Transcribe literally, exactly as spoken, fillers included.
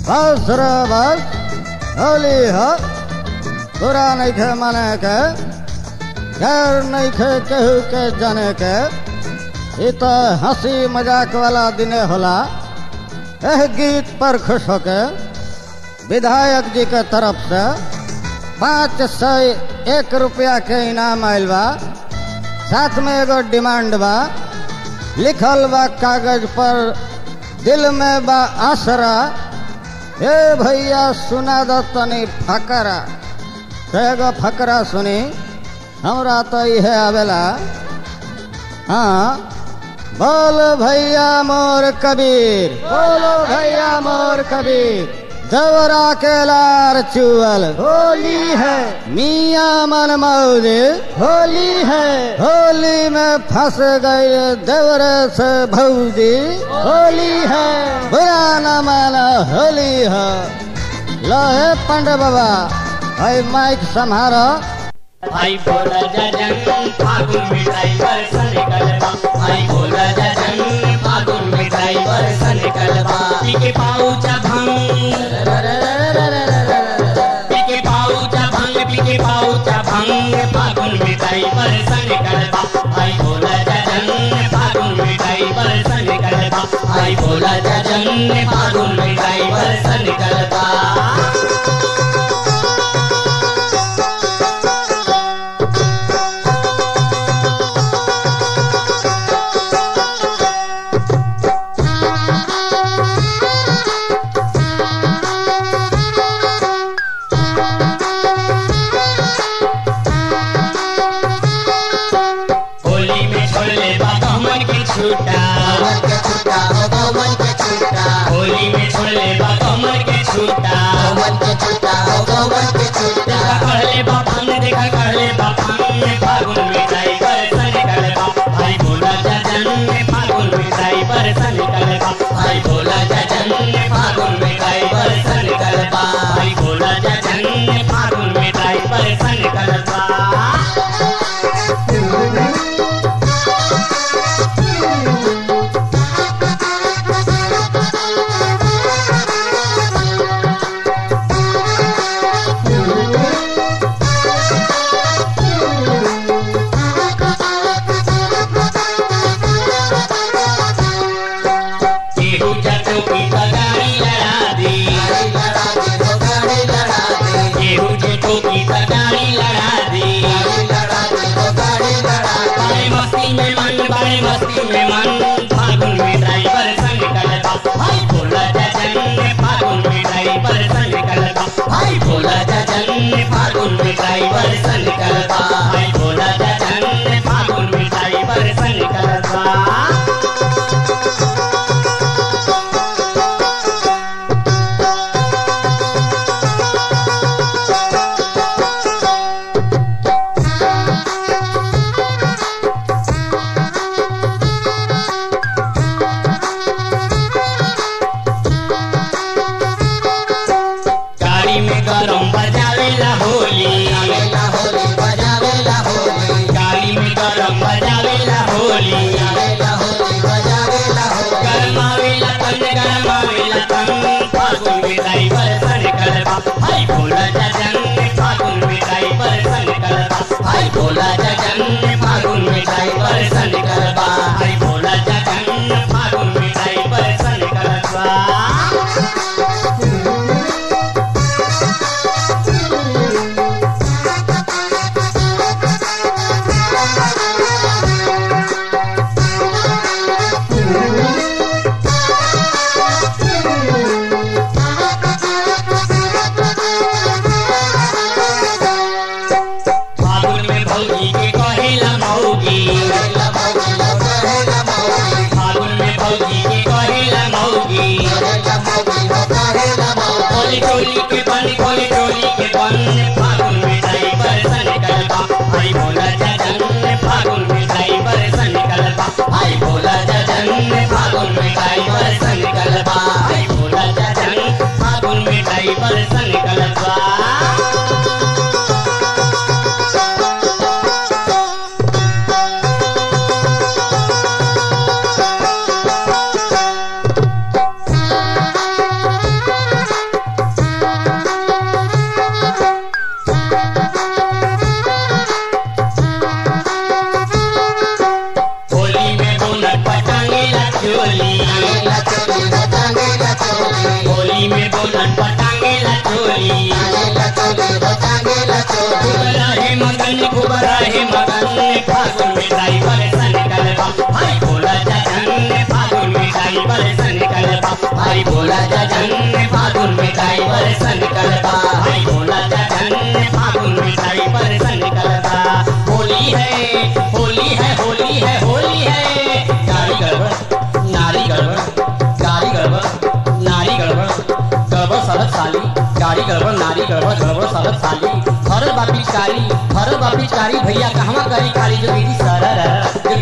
बस रे बस होली हो बुरा नहीं खे माने के गैर नहीं खे केहू के जाने के ये तो हंसी मजाक वाला दिने होला। एह गीत पर खुश होके विधायक जी के तरफ से पाँच सौ एक रुपया के इनाम आयल बा। साथ में एगो डिमांड बा, लिखल बा कागज पर दिल में बा आसरा। ए भैया सुना दो तनी फकरा। तो एगो फकरा सुनी, हमरा तो यह आवेला। हाँ, बोल भैया मोर कबीर, बोलो भैया मोर कबीर। देवरा के लार चुअल होली है, मियाँ मन मौजे होली है। होली में फंस गई देवरे से भौजी होली है। बुरा न माना होली है। लोहे पंडे बाबा भाई माइक संभारो। भाई बोला जजन फागुन मिठाई बरसन कलबा। भाई बोला जजन फागुन मिठाई बरसन कलबा। पीके पाऊचा भंग, पीके पाऊचा भंग, पीके पाऊचा भंग। फागुन मिठाई बरसन कलबा। भाई बोला जजन फागुन मिठाई बरसन कलबा। भाई बोला जजन फागुन मिठाई बरसन कलबा। छूटा के छूटा हो मन के छूटा। होली में छोड़ले बा कमर के छूटा मन के छूटा हो मन के छूटा। कहले बा भंग देखा कहले बा भंग में फागुन मिठाई बरसन कलबा। भाई बोला जजन में फागुन मिठाई बरसन कलबा। भाई बोला जजन में फागुन मिठाई बरसन कलबा। भाई बोला जजन में फागुन मिठाई बरसन कलबा। मस्ती में मन फागुन में ड्राइवर संग कलबा। भाई बोला जजन में फागुन में ड्राइवर संग कलबा। भाई बोला जजन में फागुन में ड्राइवर संग कलबा। भाई बोला जजन में फागुन में ड्राइवर संग कलबा। गरम बजावेला होली, बजावेला होली, बजावेला होली। गाली में गरम बजावेला होली, बजावेला होली, बजावेला होली। गरमावेला तन, गरमावेला तन। फागुन में ड्राइवर सन कलबा। भाई बोला जजन में फागुन में ड्राइवर सन कलबा। भाई बोला जजन में फागुन में ड्राइवर सन कलबा। भाई बोला जजन में फागुन में ड्राइवर सन कलबा। टोली के बन खोली टोली के बन फागुन में ड्राइवर सन कलबा। भाई बोला जजन में फागुन में ड्राइवर सन कलबा। भाई बोला जजन में फागुन में ड्राइवर सन कलबा। भाई बोला जजन फागुन में ड्राइवर सन कलबा। खूब रहे मगन खूब रहे मगन फागुन में ड्राइवर सन कलबा भाई बोला जजन फागुन में ड्राइवर सन कलबा भाई बोला जजन फागुन में ड्राइवर सन कलबा भाई बोला जजन फागुन में ड्राइवर सन कलबा होली है होली है होली है होली है गाड़ी गड़बड़ नारी गड़बड़ गाड़ी गड़बड़ नारी गड़बड़ गड़बड़ सड़क साली गाड़ी गड़बड़ नारी गड़बड़ गड़बड़ सड़क साली भरल बापी कारी भरल बापी कारी भैया कहवा करी खाली जो दीदी सरर जो